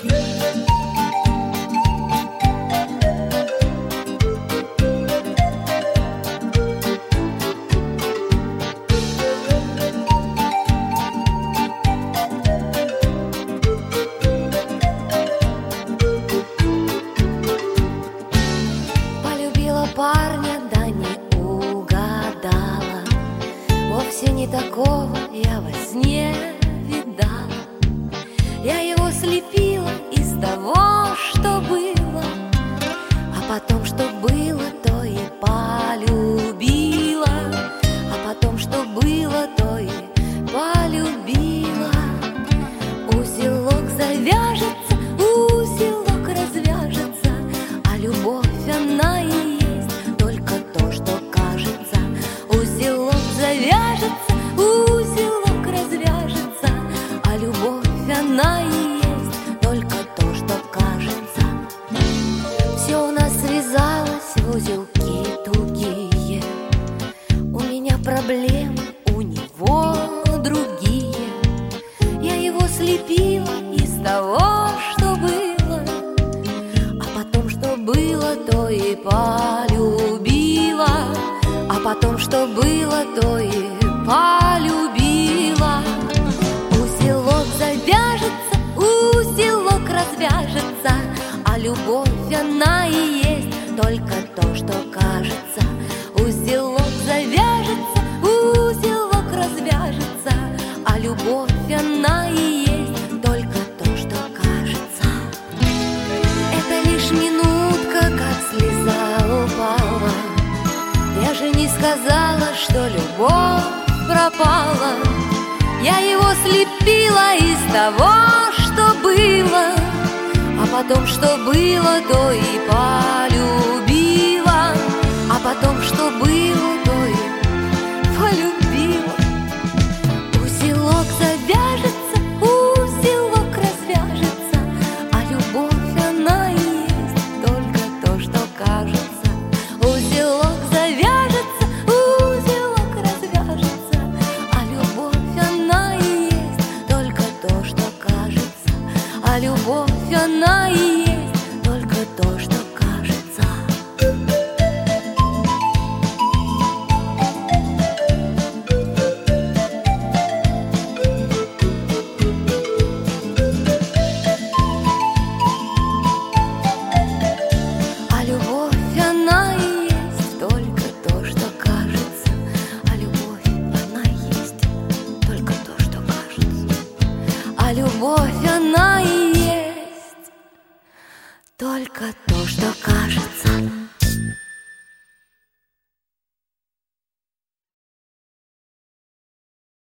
Парня, да не угадала, вовсе не такого я во сне видала. Я его слепила из того, что было, а потом, что было, то и полюбила. А потом, что было, то и полюбила. Узелок завяжется, узелок развяжется, а любовь она и завяжется, узелок развяжется, а любовь она и есть только то, что кажется. Все у нас связалось в узелки тугие. У меня проблемы, у него другие. Я его слепила из того, что было, а потом, что было, то и полюбила. А потом, что было, то и полюбила. Узелок завяжется, узелок развяжется, а любовь она и есть только то, что кажется. Узелок завяжется, узелок развяжется, а любовь она и есть только то, что кажется. Это лишь минутка, как слеза упала. Я же не сказала, что любовь пропала. Я его слепила из того, что было, а потом, что было, то и полюбила. А потом, что было, то и полюбила. Узелок завяжется, узелок развяжется, а любовь она и есть только то, что кажется. Узелок завяжется, узелок развяжется, а любовь она и есть только то, что кажется. А любовь она и есть только то, что кажется. А любовь она и есть только то, что кажется. А любовь она есть только то, что кажется. А любовь она и есть только то, что кажется.